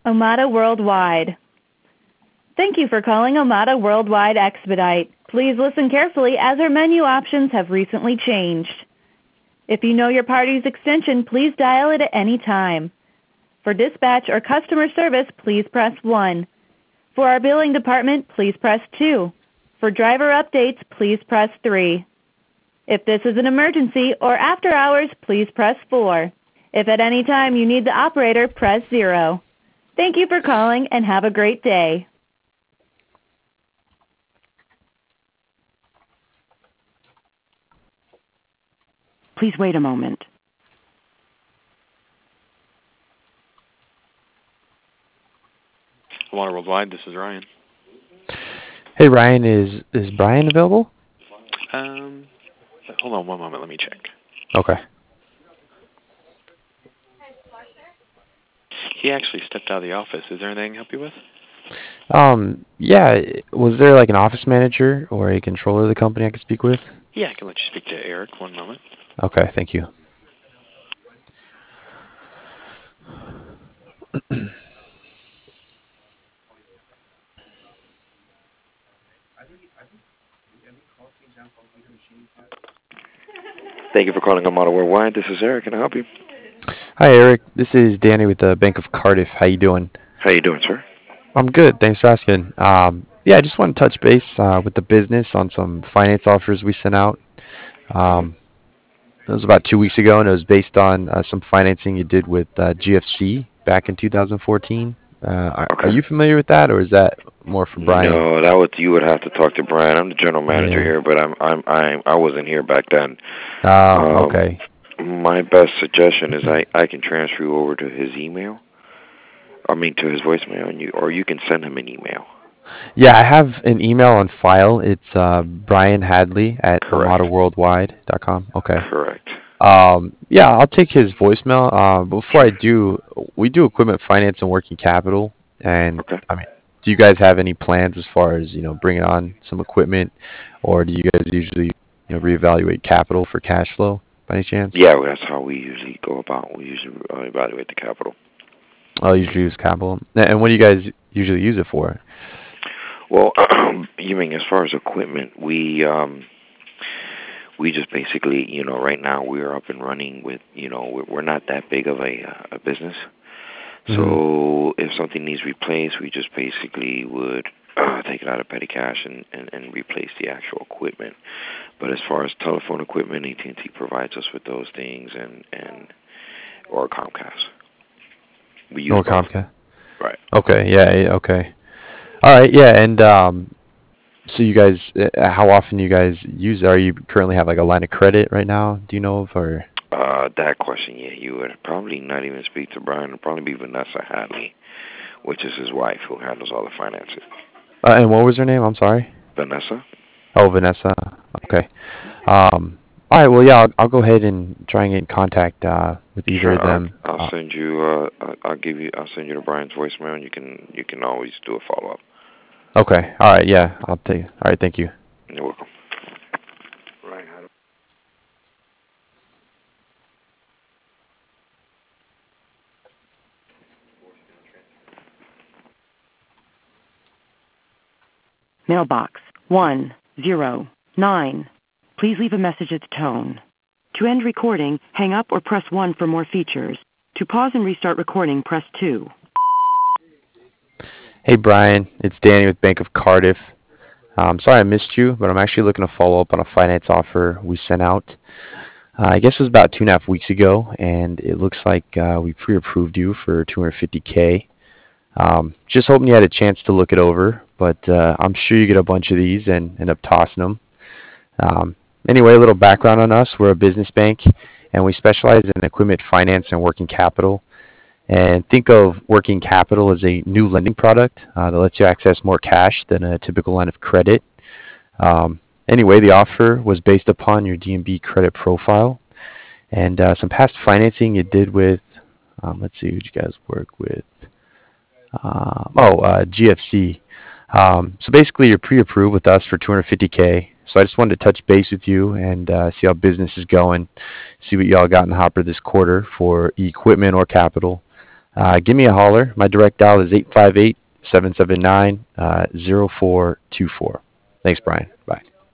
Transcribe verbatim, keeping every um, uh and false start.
Omada Worldwide. Thank you for calling Omada Worldwide Expedite. Please listen carefully as our menu options have recently changed. If you know your party's extension, please dial it at any time. For dispatch or customer service, please press one. For our billing department, please press two. For driver updates, please press three. If this is an emergency or after hours, please press four. If at any time you need the operator, press zero. Thank you for calling and have a great day. Please wait a moment. Omada Worldwide, this is Ryan. Hey Ryan, is is Brian available? Um, hold on one moment, let me check. Okay. He actually stepped out of the office. Is there anything I can help you with? Um, yeah, was there like an office manager or a controller of the company I could speak with? Yeah, I can let you speak to Eric. One moment. Okay, thank you. Thank you for calling Omada Worldwide. This is Eric. Can I help you? Hi Eric, this is Danny with the Bank of Cardiff. How you doing? How you doing, sir? I'm good, thanks for asking. Um, yeah, I just want to touch base uh, with the business on some finance offers we sent out. Um, it was about two weeks ago, and it was based on uh, some financing you did with uh, G F C back in two thousand fourteen. Uh, are, Okay. are you familiar with that, or is that more for Brian? No, that would you would have to talk to Brian. I'm the general manager Yeah. here, but I'm I'm I'm I wasn't here back then. Oh, Um, okay. My best suggestion is I I can transfer you over to his email. I mean to his voicemail, and you or you can send him an email. Yeah, I have an email on file. It's uh, Brian Hadley at Correct. omada worldwide dot com. Okay. Correct. Um, yeah, I'll take his voicemail. Uh, before I do, we do equipment finance and working capital. And Okay. I mean, do you guys have any plans as far as, you know, bringing on some equipment, or do you guys usually, you know, reevaluate capital for cash flow by any chance? Yeah, well, that's how we usually go about. We usually uh, evaluate the capital. Oh, you usually use capital. And what do you guys usually use it for? Well, you mean as far as equipment, we um we just basically, you know, right now we're up and running with, you know, we're, we're not that big of a uh, a business. Mhm. So if something needs replaced, we just basically would uh, take it out of petty cash and, and, and replace the actual equipment. But as far as telephone equipment, A T and T provides us with those things, and, and or Comcast. We use Or both. Comcast? Right. Okay, yeah, yeah, okay. All right, yeah, and um, so you guys, uh, how often do you guys use it? Are you currently have like a line of credit right now? Do you know of, or? Uh, that question, yeah, you would probably not even speak to Brian. It'd probably be Vanessa Hadley, which is his wife, who handles all the finances. Uh, and what was her name? I'm sorry. Vanessa? Oh, Vanessa. Okay. Um. All right. Well, yeah, I'll, I'll go ahead and try and get in contact uh, with either Sure, of I'll, them. I'll Uh, send you. Uh, I'll I'll give you. I'll send you to Brian's voicemail, and you can you can always do a follow up. okay. All right. Yeah. I'll take. All right. Thank you. You're welcome. Right. how do- Mailbox one zero nine. Please leave a message at the tone. To end recording, hang up or press one for more features. To pause and restart recording, press two. Hey, Brian. It's Danny with Bank of Cardiff. Um, sorry I missed you, but I'm actually looking to follow up on a finance offer we sent out. Uh, I guess it was about two and a half weeks ago, and it looks like uh, we pre-approved you for two hundred fifty K. Um, just hoping you had a chance to look it over, but uh, I'm sure you get a bunch of these and end up tossing them. Um, anyway, a little background on us. We're a business bank, and we specialize in equipment finance and working capital. And think of working capital as a new lending product uh, that lets you access more cash than a typical line of credit. Um, anyway, the offer was based upon your D N B credit profile and uh, some past financing you did with, um, let's see, who did you guys work with? Uh, oh, uh, G F C. Um, so basically, you're pre-approved with us for two hundred fifty K. So I just wanted to touch base with you and uh, see how business is going, see what y'all got in the hopper this quarter for equipment or capital. uh, give me a holler. My direct dial is eight five eight, seven seven nine, zero four two four. Thanks, Brian. Bye.